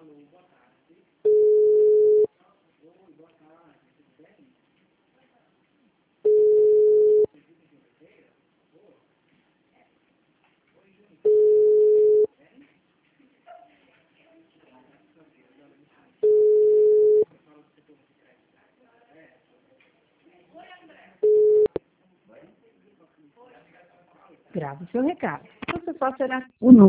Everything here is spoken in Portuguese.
Grave seu recado. Você só será o número.